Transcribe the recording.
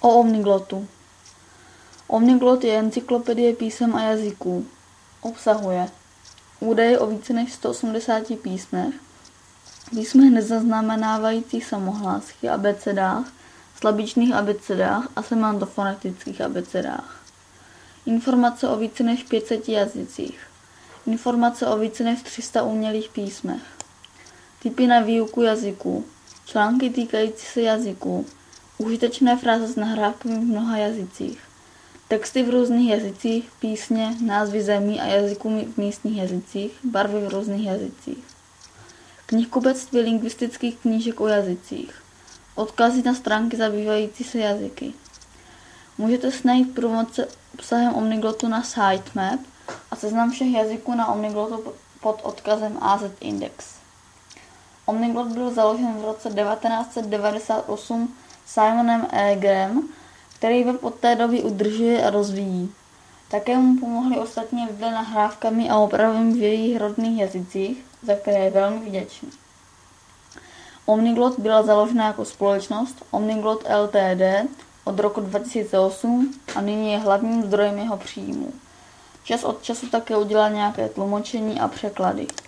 O Omniglotu. Omniglot je encyklopedie písem a jazyků. Obsahuje údaje o více než 180 písmech, písmech nezaznamenávajících samohlásky, abecedách, slabičných abecedách a semantofonetických abecedách. Informace o více než 500 jazycích. Informace o více než 300 umělých písmech. Typy na výuku jazyků. Články týkající se jazyků. Užitečné fráze s nahrávkami v mnoha jazycích. Texty v různých jazycích, písně, názvy zemí a jazyků v místních jazycích, barvy v různých jazycích. Knihkupectví lingvistických knížek o jazycích. Odkazy na stránky zabývající se jazyky. Můžete si najít průvodce obsahem Omniglotu na sitemap a seznam všech jazyků na Omniglotu pod odkazem AZ Index. Omniglot byl založen v roce 1998 Simonem Eggerem, který web od té doby udržuje a rozvíjí. Také mu pomohli ostatní lidé nahrávkami a opravami v jejich rodných jazycích, za které je velmi vděčný. Omniglot byla založena jako společnost Omniglot Ltd. Od roku 2008 a nyní je hlavním zdrojem jeho příjmů. Čas od času také udělá nějaké tlumočení a překlady.